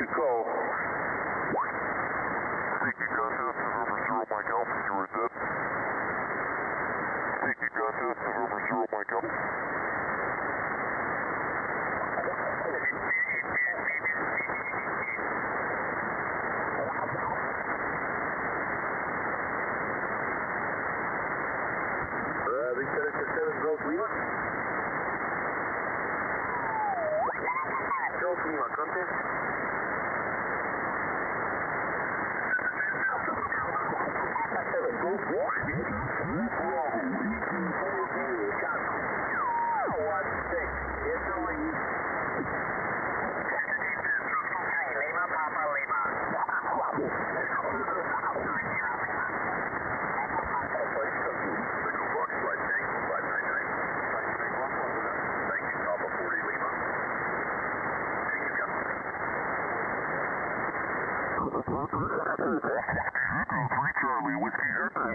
good call. Tiki contest, November 0 Mike Alpha, you were dead. Tiki contest, November 0 Mike Alpha. Victor X7, Golf Lima. Golf Lima, contest. Charlie, Whiskey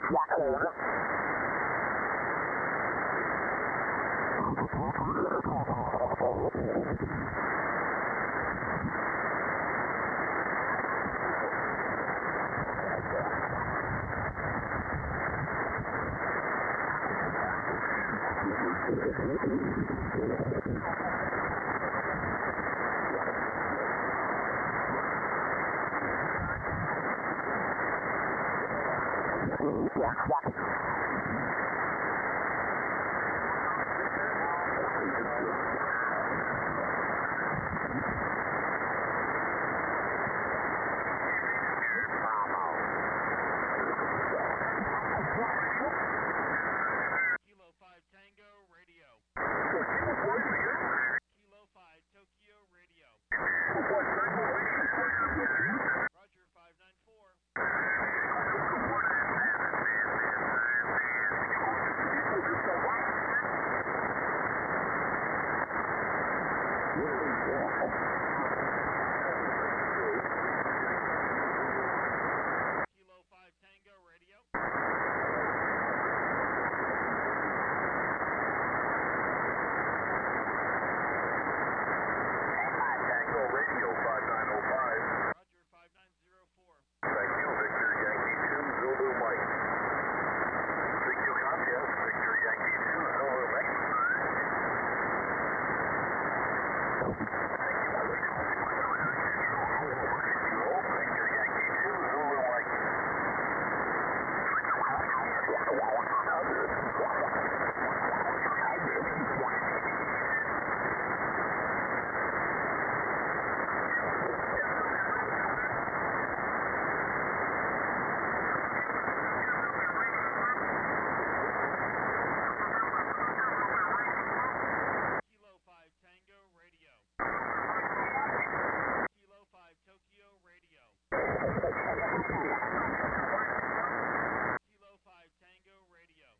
Kilo 5 Tango Radio. Kilo 5 Tokyo Radio. Roger 594. Kilo 5 Tango Radio. Tango Radio 5905. Roger 5904. Thank you, Victor Yankee 2, Zulu Mike. CQ contest, Victor Yankee 2, Zulu Mike. Victor Yankee 2, Zulu Mike. Kilo 5 Tango Radio. Kilo 5 Tokyo Radio. Kilo 5 Tango Radio.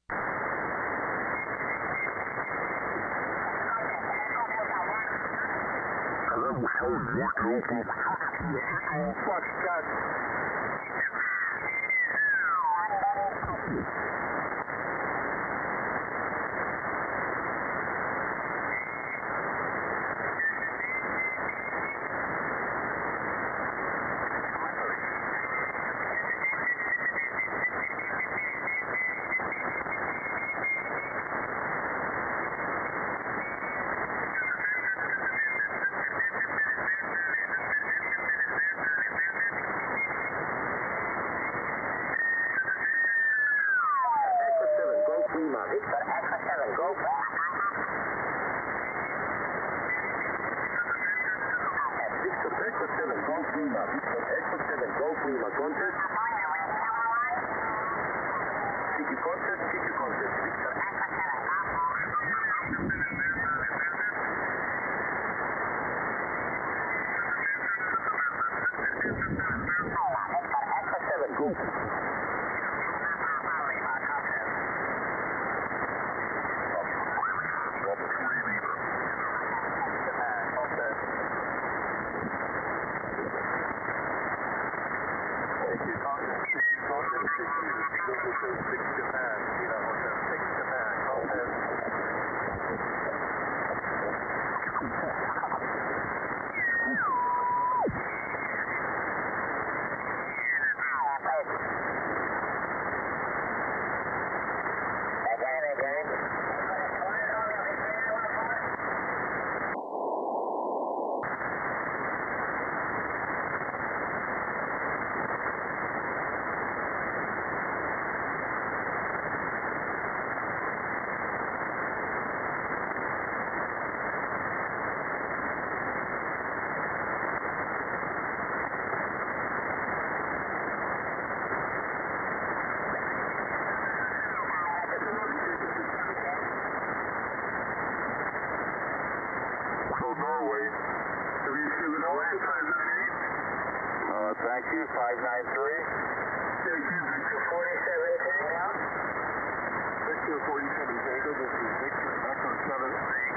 Yankee 593. Victor 47 Tango. Victor 47 Tango, this is Victor Echo 7.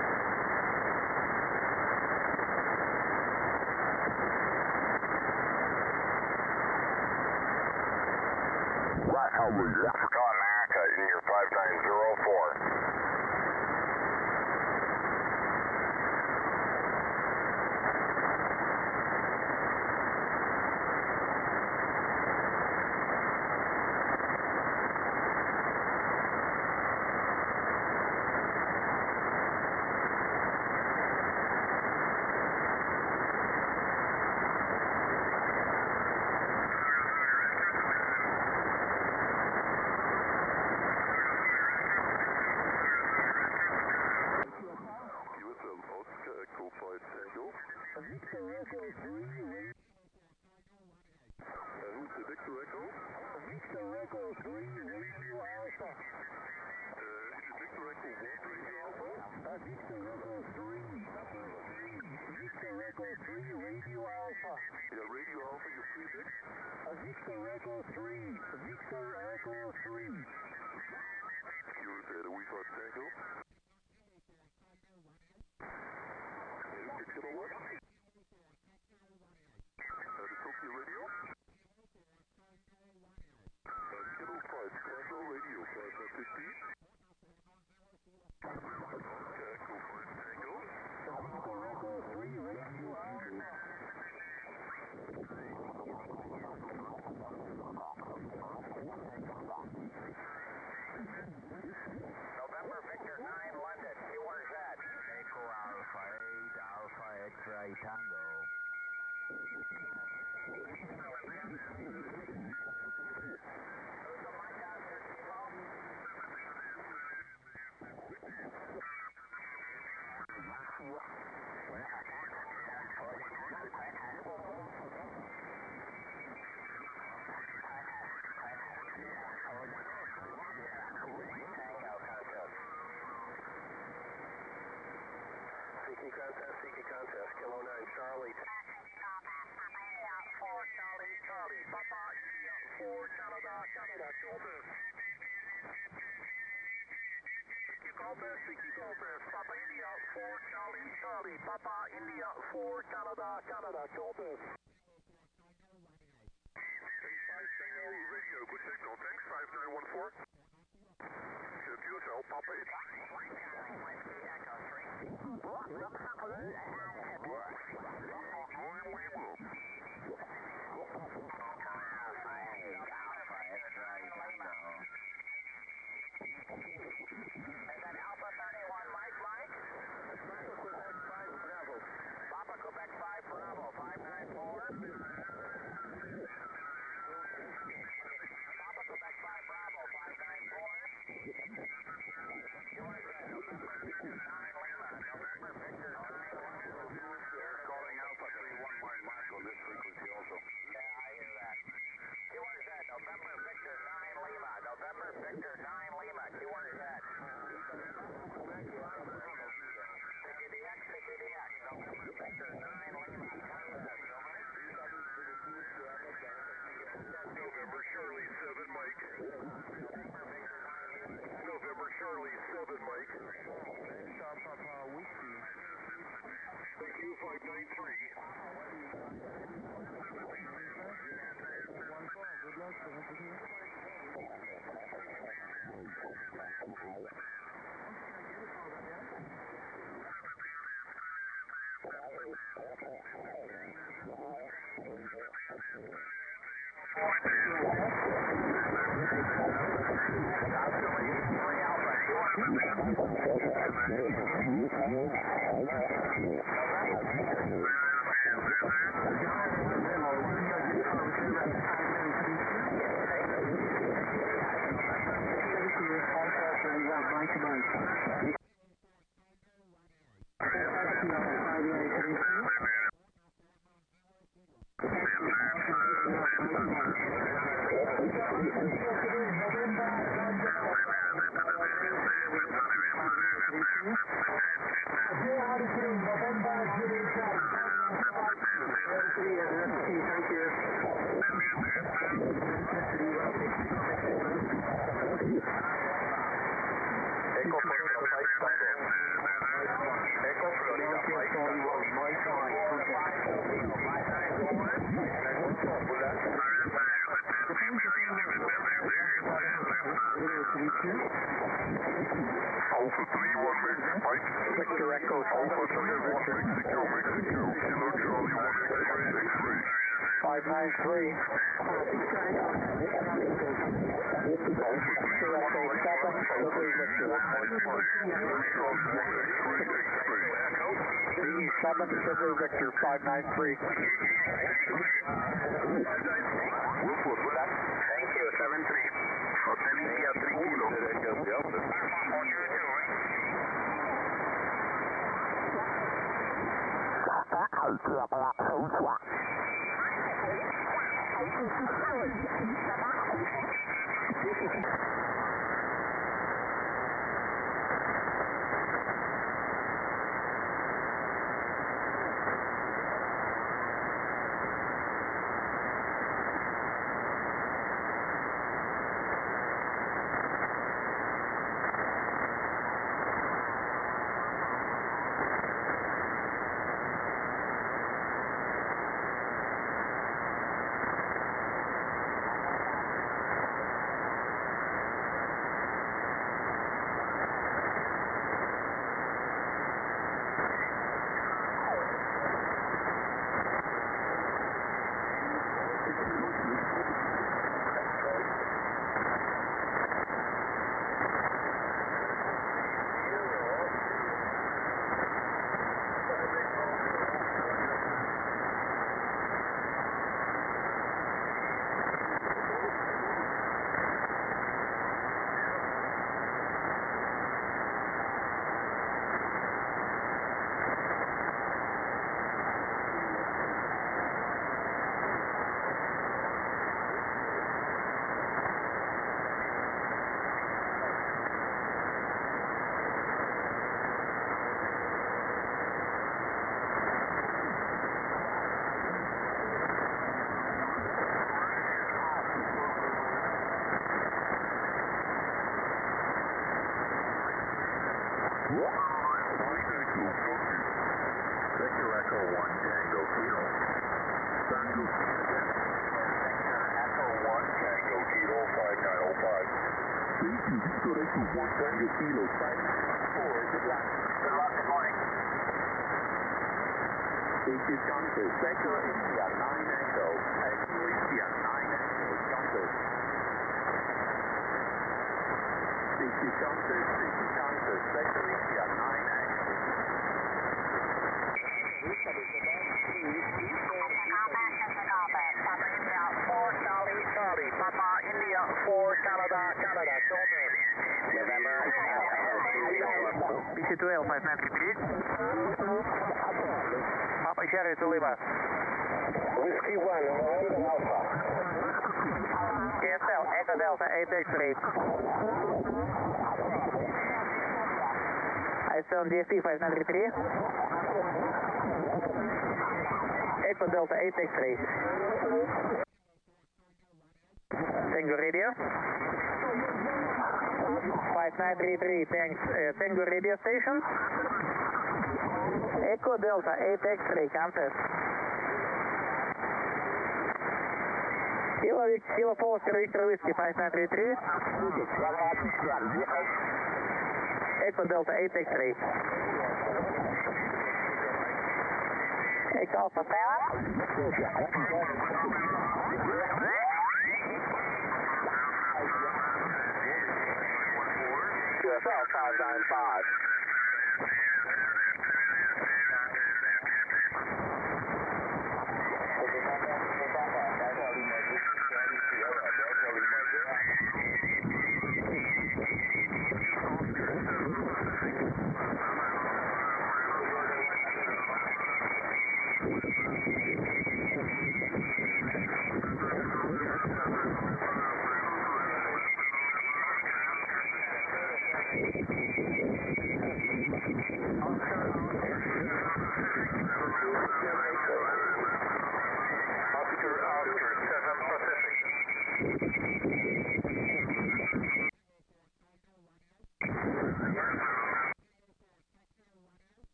Africa America in your 5904. Victor Echo 3. Who's the Victor Echo? Victor Echo 3, Radio Alpha. Victor Echo 1, Radio Alpha? Victor Echo 3. Victor Echo 3, Radio Alpha. Yeah, Radio Alpha, you see it? Victor Echo 3. Victor Echo 3. You repair the Wi-Fi Tango? Kilo 1? The Tokyo Radio? Kilo 5, Tango Radio 550. Echo 5 Tango. Echo 3 Radio Alpha. November Victor 9 London, where's that? Echo Alpha 8 Alpha X-Ray Tango. Seeking contest, Kilo 9 Charlie. 4 Charlie, Charlie, Papa, India, 4 Canada, Canada, Golden. Seeking contest, Papa, India, 4 Charlie, Charlie, Papa, India, 4 Canada, Canada, Golden. 5 Tango Radio, good signal, thanks, 5914. QSL, Papa, India. Quebec 5 Bravo, 594. Papa Quebec 5 Bravo, 594. You want to say November Victor 9 Lima, November Victor 9 Lima. They're calling Alpha 31 Mike Mark on this frequency also. Yeah, I hear that. You want to say November Victor 9 Lima, November Victor 9 Lima. You want to say CQDX, November Victor 9 Lima. November Charlie 7 Mike. November Charlie 7 Mike. Stop Papa Whiskey. Thank you, 593. Good luck, 72. Thank you. Victor Echo 7 Victor. Mexico, Kilo Charlie 1 X-ray. 593. Victor Echo 7 delivery Victor. V7 delivery Victor 593. Thank you, 7-3. Hotel India 3 Kilo. Victor Echo 1 Tango Kilo. Tango Echo 1 Tango Kilo 5905. Thank you, Victor Echo 1 Tango Kilo 594. Good luck. Good luck, good morning. Thank you, Countess. Echo India 9 Echo. Echo India 9 Echo. Countess. Thank you, Countess. Thank you, Countess. Echo India 9 Echo. Papa India 4 Canada, Shoulder. November, BC12 593. Papa Sherry to Lima. Whiskey 1, Alpha. KSL Echo Delta 8X-ray. I7 DFP 593. Echo Delta 8X-ray. Tango Radio. 5933, thanks. Tango Radio Station. Echo Delta 8X-ray, Countess. Kilo Foster Victor Whiskey 5933. Echo Delta 8X-ray. Echo Alpha 7. QSL 595.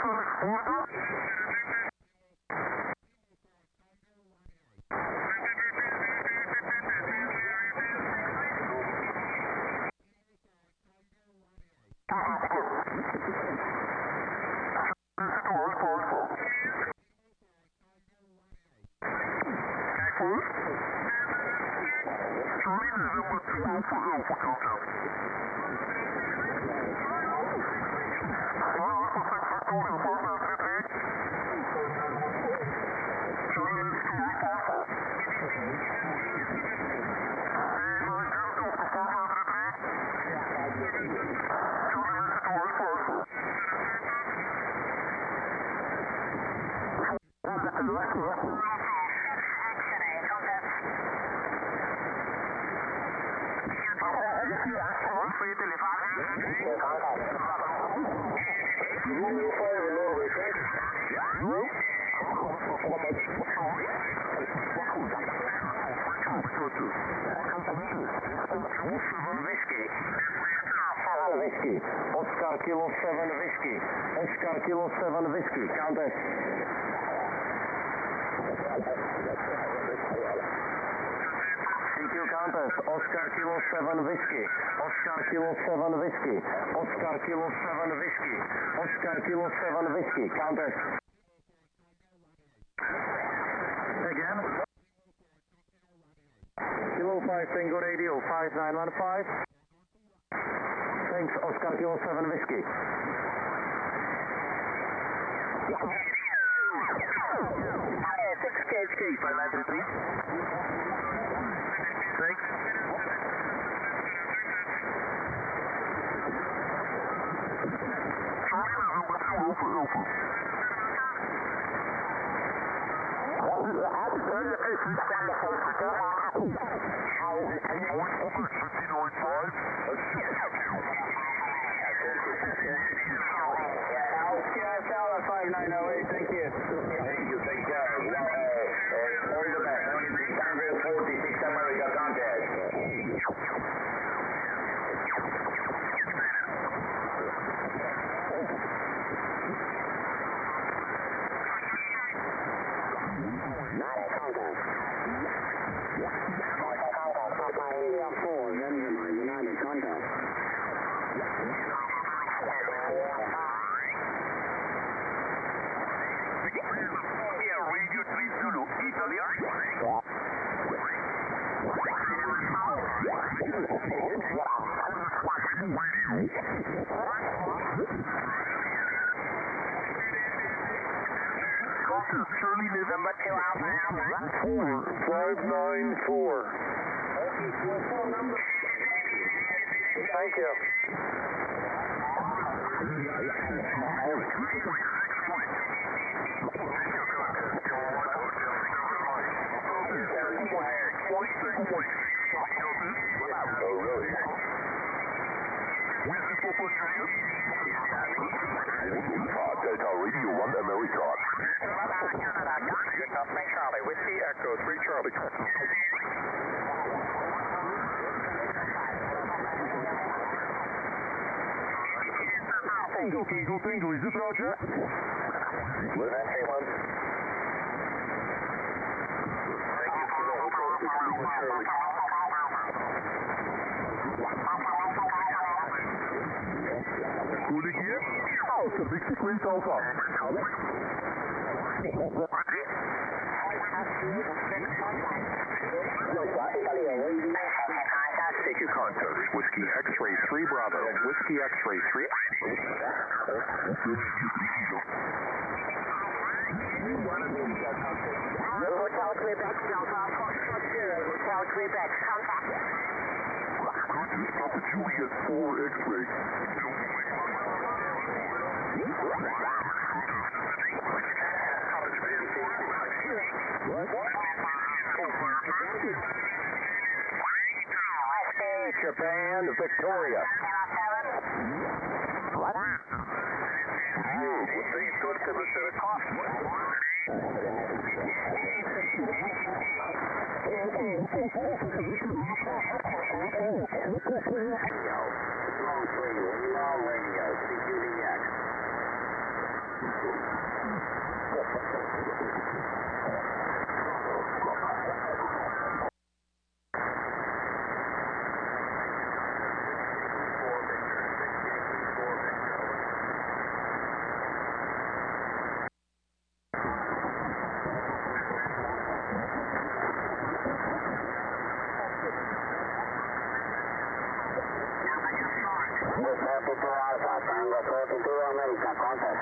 Oscar Kilo 7 Whiskey. Oscar Kilo 7 Whiskey. Countess. CQ Countess. Oscar Kilo 7 Whiskey. Oscar Kilo 7 Whiskey. Oscar Kilo 7 Whiskey. Oscar Kilo 7 Whiskey. Countess. Again. Kilo 5 Tango Radio 5915. Thanks, Oscar Kilo 7 Whiskey. Six KHK 5933. Thanks. Tower 5908, thank you. Thank you, take care. All the best. 2646 America Contest. Number 2 Alpha Alpha 4594. Thank you. Delta Radio 1 America. Charlie, Whiskey Echo 3 Charlie. Tango, is this Roger? We're at A1. Thank you, Kilo Hotel 631 Charlie. Cooling here? Alpha, Big Sequence Alpha. CQ Contest, Whiskey X-Ray 3 Bravo, Whiskey X-Ray 3. Hotel Quebec, Delta, Hotel Quebec, contact. Papa Juliet 4 X-Ray. Japan, Victoria. What? Alpha, Tango 42 America, contact.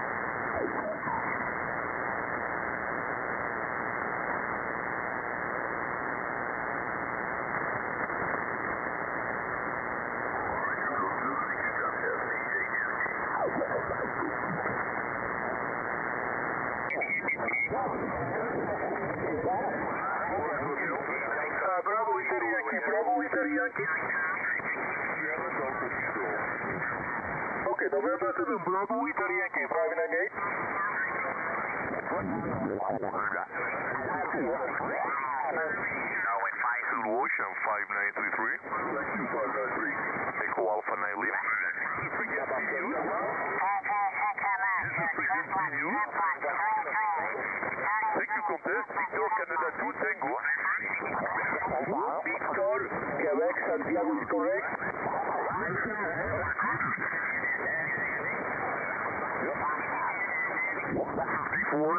Bravo Inter Yankee. Okay, November 7, Bravo Inter Yankee, 598. Now at 5 Zulu Ocean 5933. Echo Alpha 9 Lima. Thank you, contest. Victor Canada 2 Tango. Victor, Quebec, Santiago is correct. Four.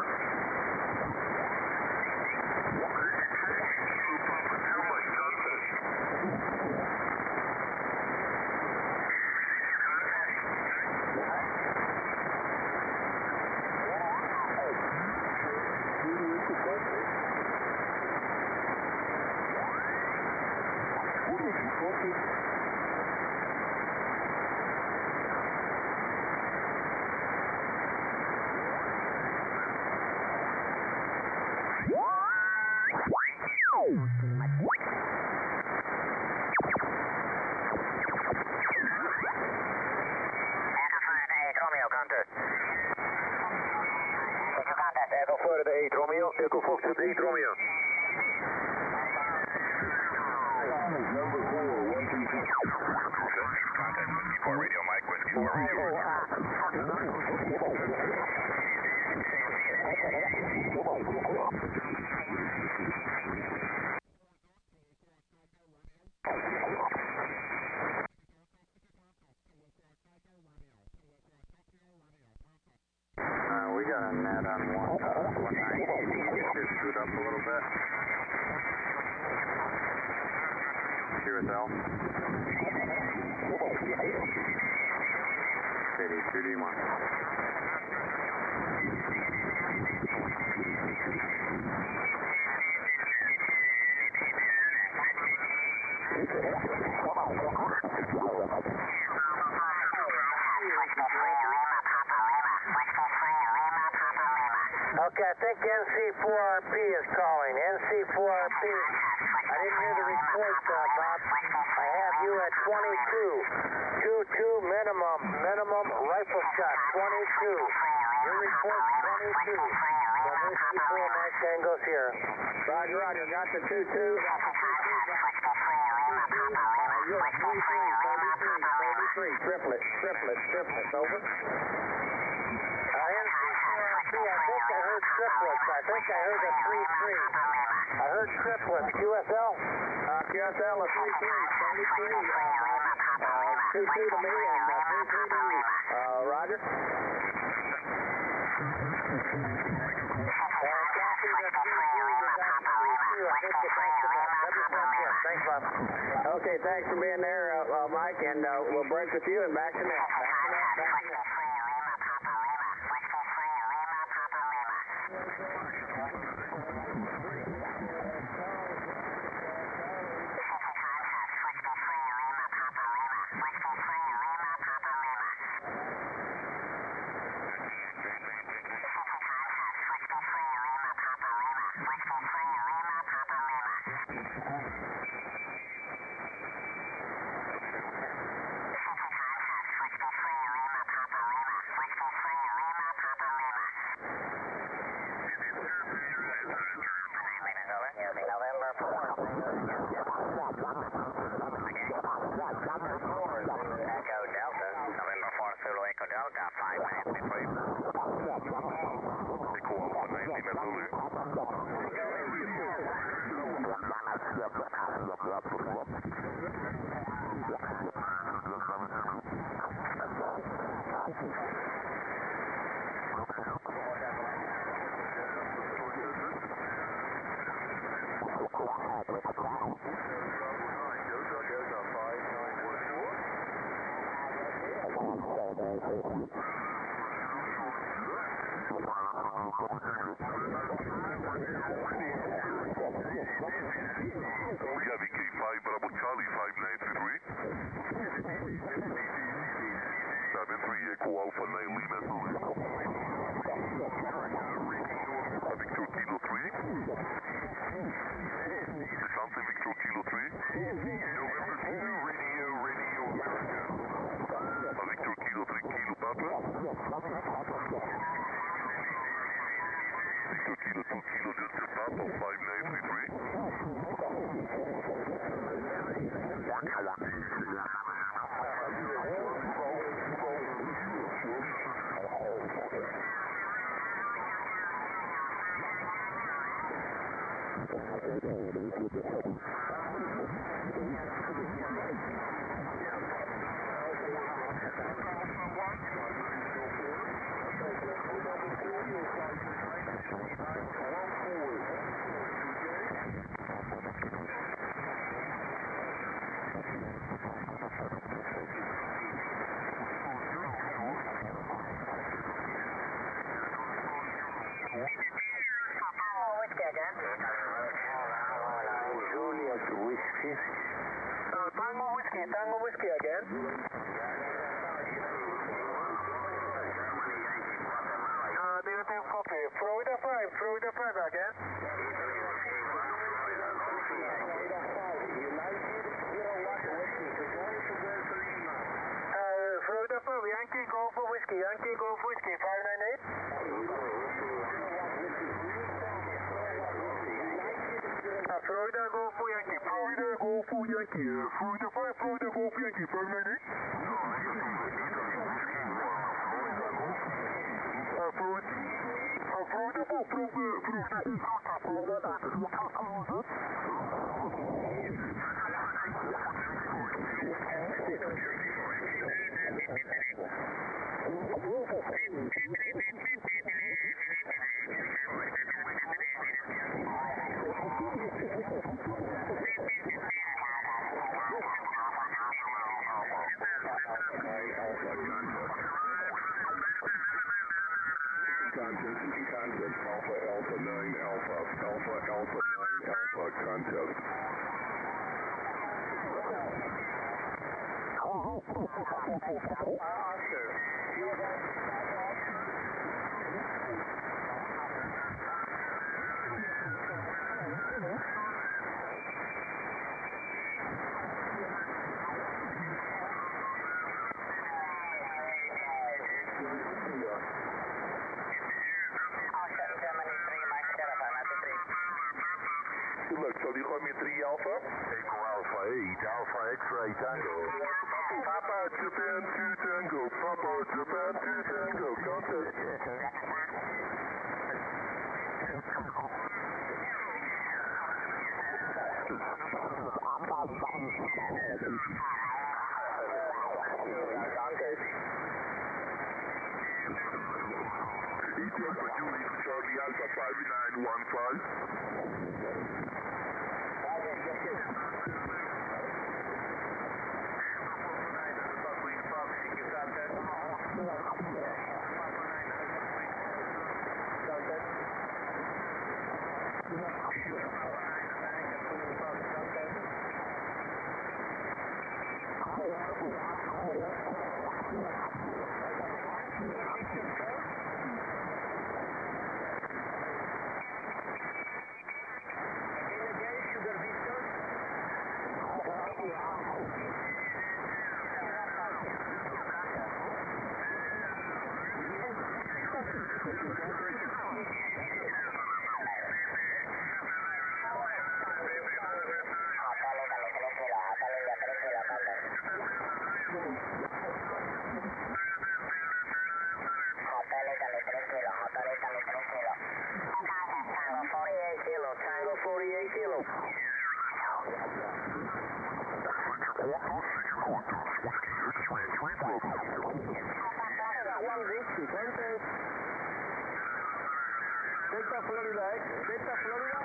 Echo Florida 8 Romeo, Echo Foxtrot 8 Romeo. Number 4, 126. Contact Whiskey 4 Radio, Mike Whiskey 4 Radio. We got a net on 190. Just scoot up a little bit. QSL. City 2D1. Okay, I think NC4RP is calling. NC4RP. I didn't hear the report, Bob. I have you at 22. 2-2 minimum rifle shot, 22. Your report's 22. From Whiskey 4 Mike Tango Sierra. Roger, roger. Got the 2-2. You're 33. Triplets. Over. NC4RP, I think I heard triplets. I think I heard a 3-3. I heard triplets. QSL? QSL, a 3-3. 2-2 to me and 3-3 to you. Roger. Copy the 3-3. We got the 3-2. I think it's back to back. Thanks, Bob. Okay, thanks for being there, Mike, and we'll break with you and back to net. Yavi K5 Bravo Charlie 5933. 73 Echo Alpha 9 Lima. Victor Kilo 3. Desante Victor Kilo 3. November 2 Radio America. Victor Kilo 3 Kilo Papa. Victor Kilo 2 Kilo Delta Papa 5933. Juliet Whiskey. Tango Whiskey again. Negative copy. Florida 5 again. Florida 5, Yankee Golf Whiskey, 598. Florida Golf Yankee, Florida 5, Florida Golf Yankee, 598. Contest Alpha 9 Alpha contest. Look, so you call me 3 Alpha? Echo Alpha 8, Alpha X-Ray Tango. Papa Japan 2 Tango, Papa Japan 2 Tango, contest. Ethiopia Julie Charlie Alpha 5915. Tango 48 kilo. Delta Florida X, Delta Florida.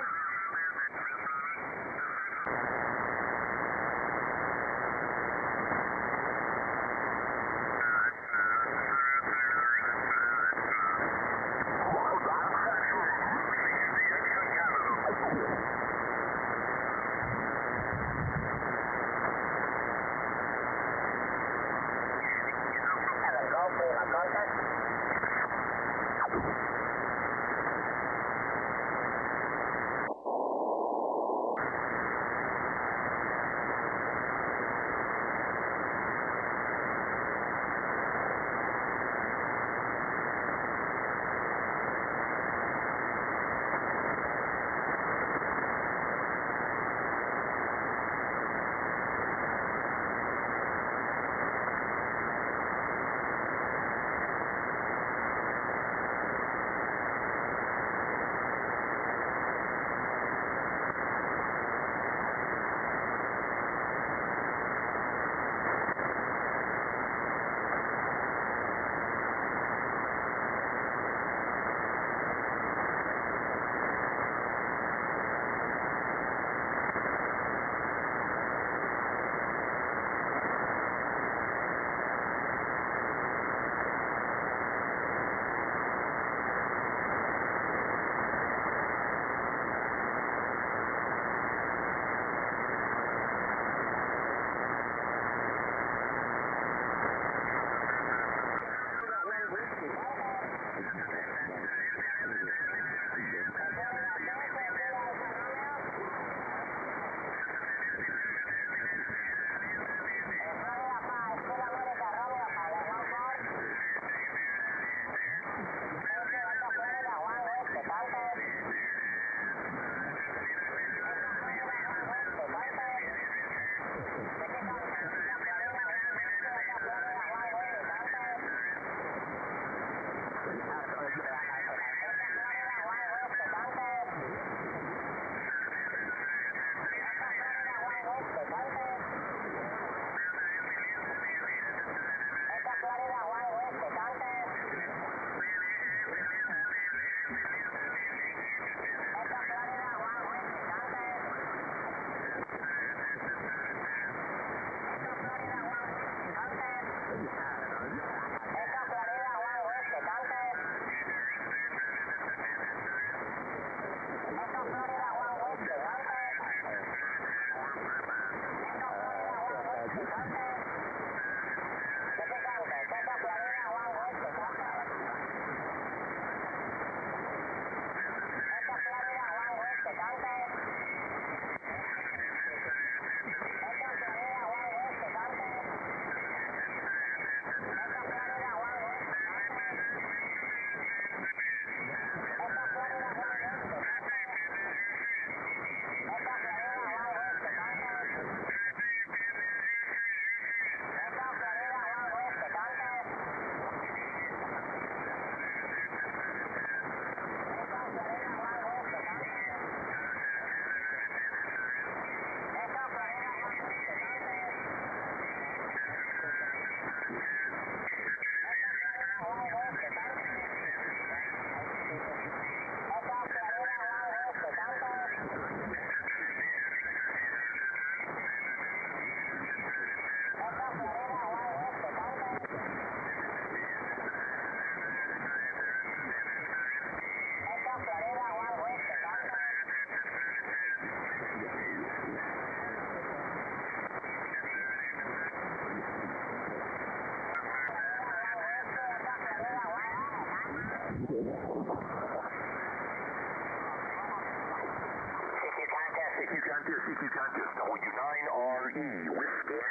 CQ contest, W9RE, Whiskey.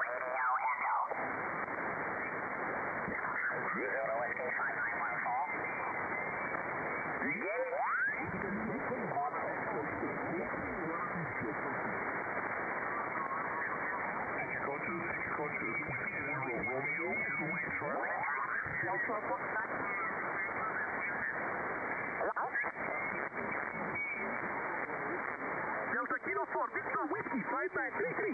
Zero Whiskey 5914. Coaches, Whiskey Zero Romeo, Italy, Charlie. Delta Kilo 4, Victor Whiskey 5933.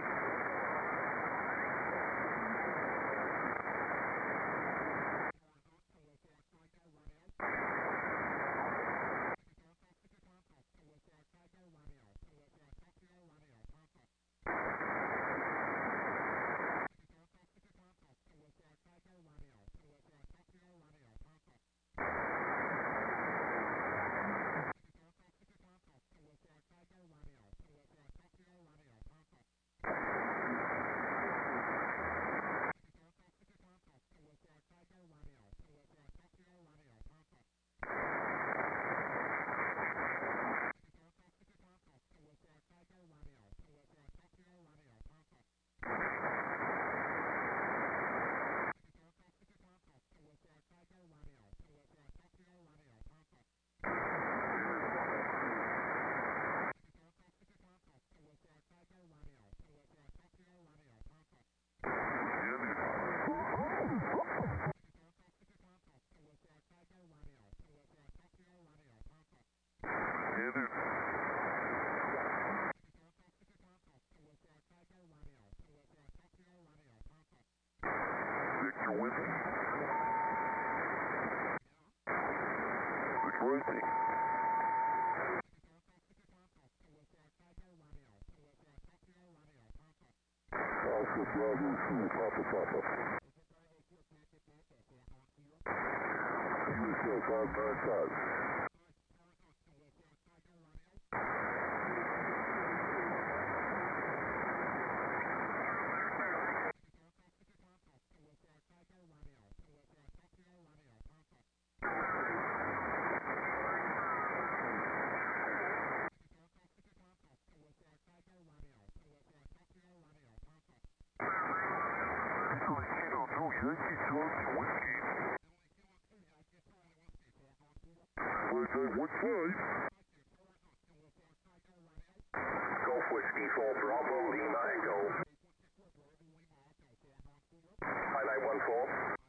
Victor Whiskey. Victor Whiskey. Alpha Bravo 2, Papa Papa. USA 555. Yankee Charlie Whiskey. What side? Golf Whiskey for Bravo Lima Echo. Highlight 14.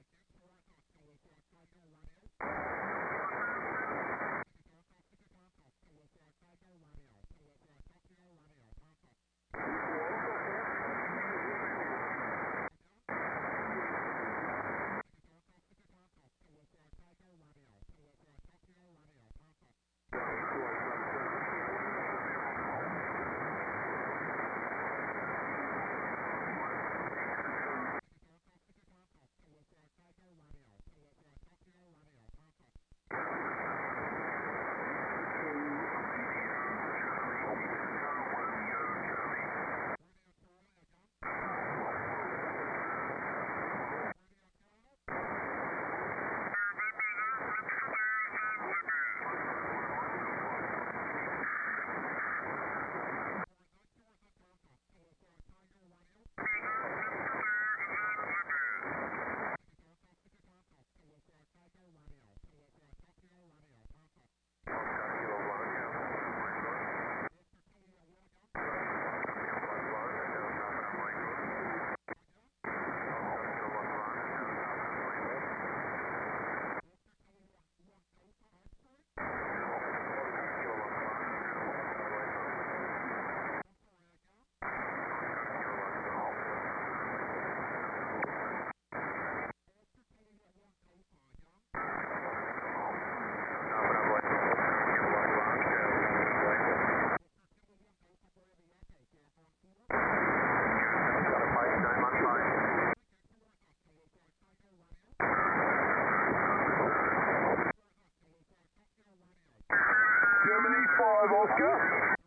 Germany 5 Oscar.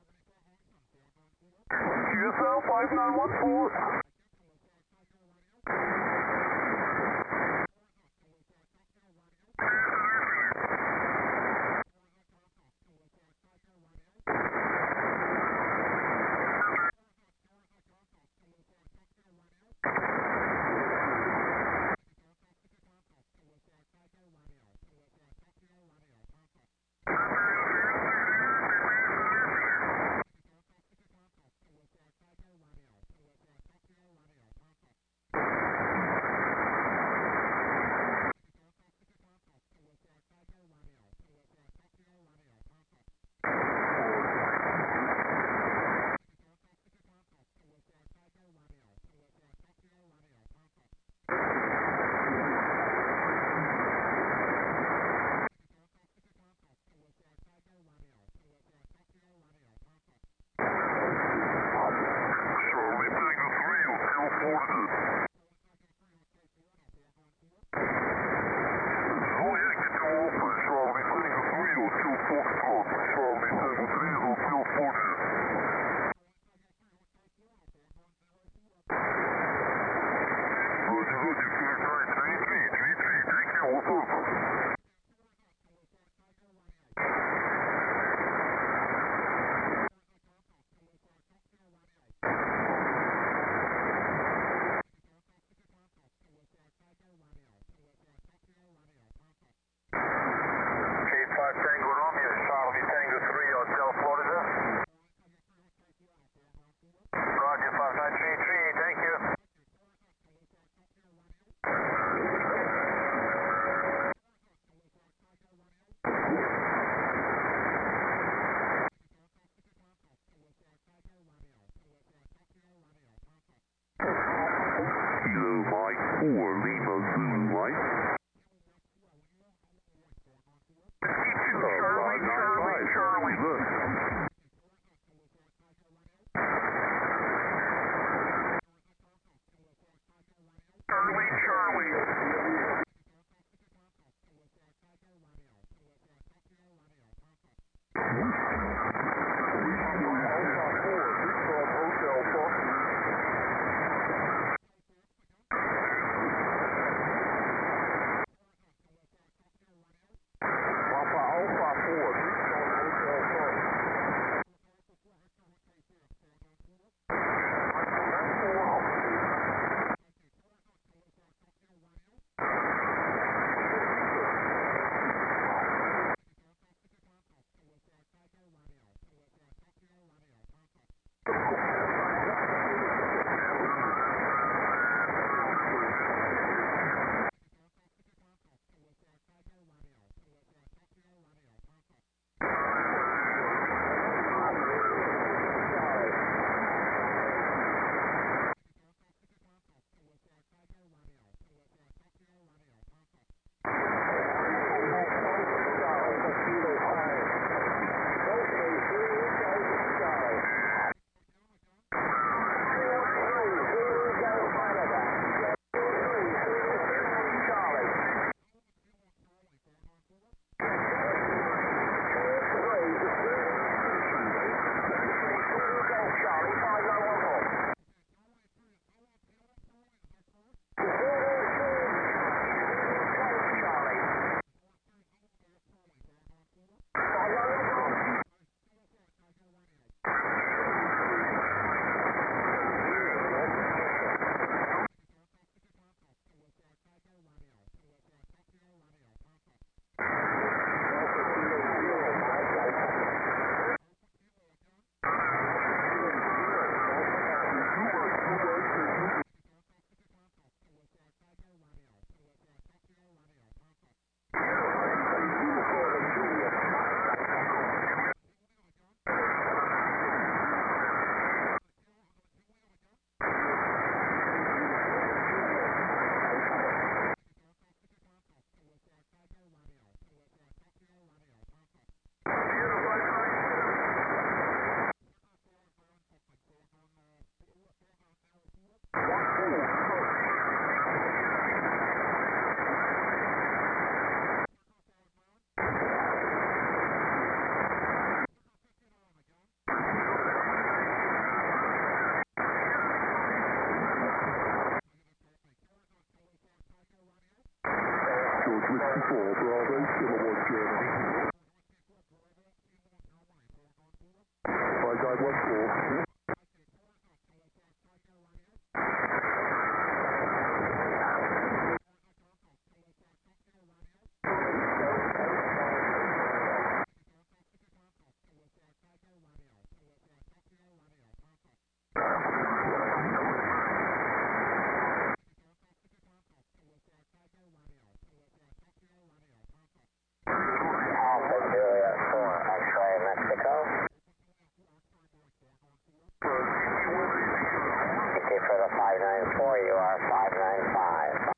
QSL 5914. Lima Zulu Mike. Charlie, look. Charlie. For the 594, you are 595.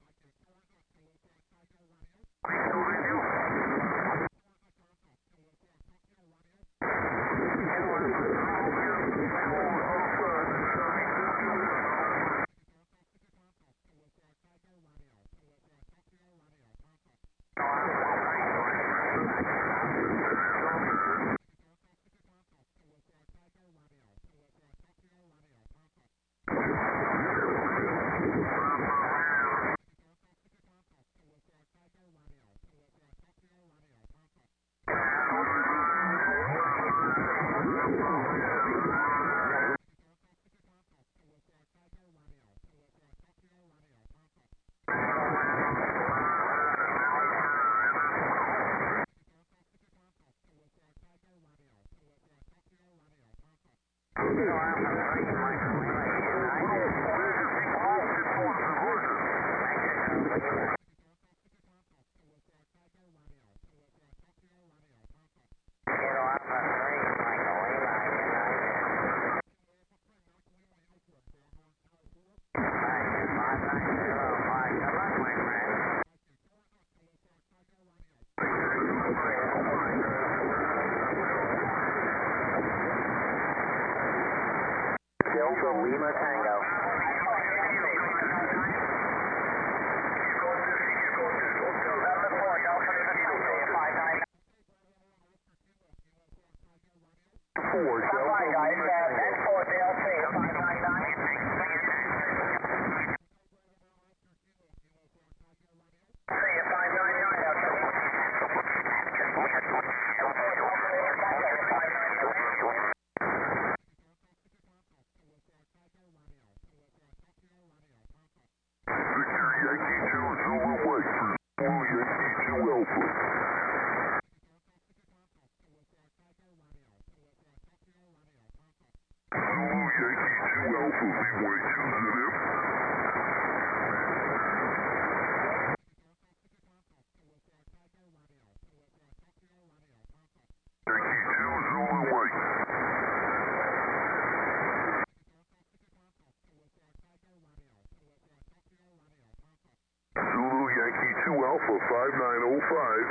Alpha 5905.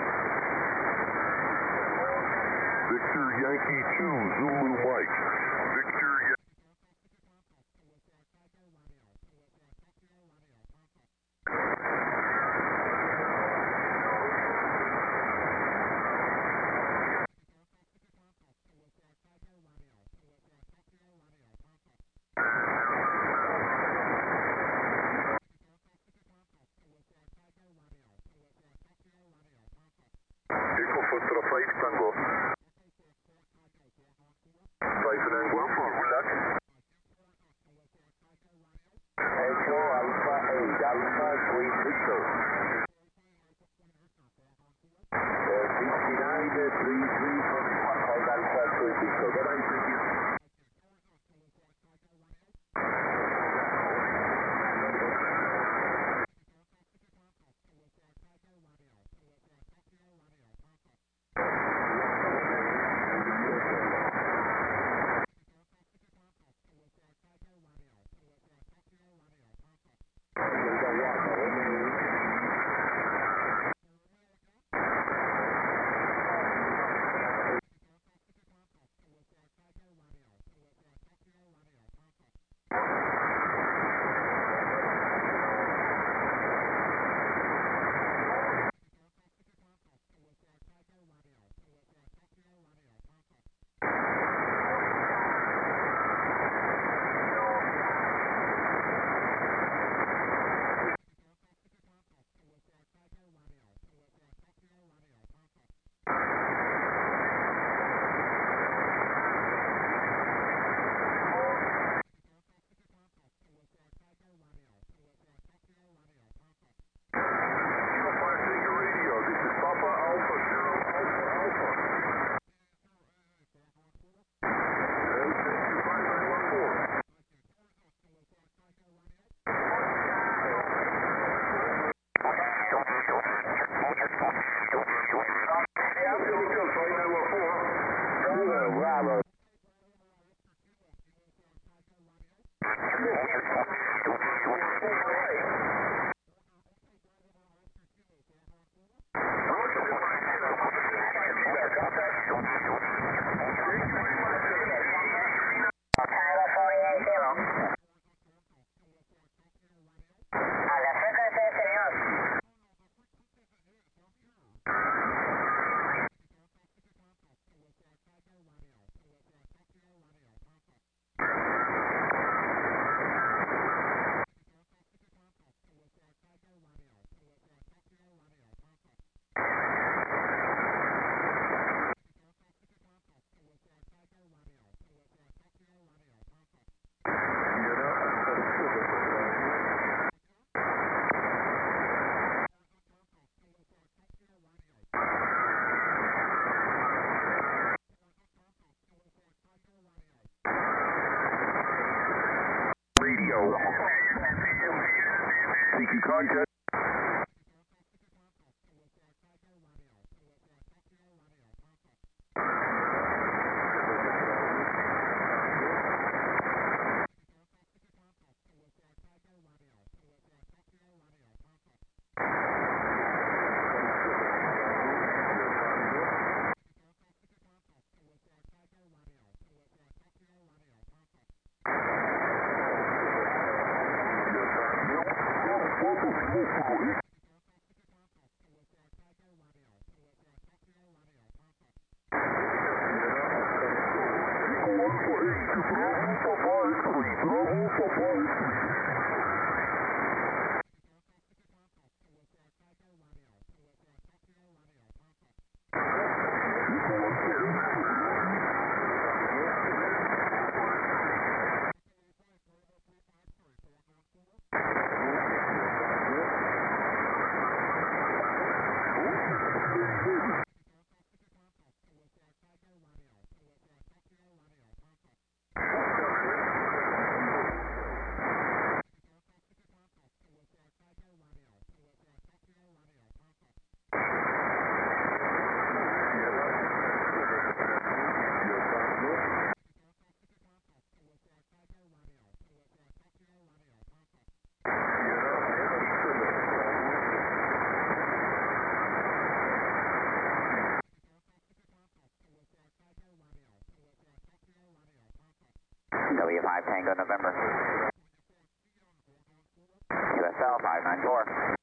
Victor Yankee 2 Zulu Mike. Victor Echo Foxtrot 5 Tango. 59 Alpha, good luck. Echo Alpha 8, Alpha 3 Victor. 6933 Alpha 3 Victor. Bye-bye, thank you. Bravo. Radio. CQ contact. 5 Tango November. USL 594.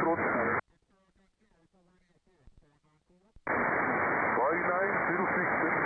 Foxtrot. 2906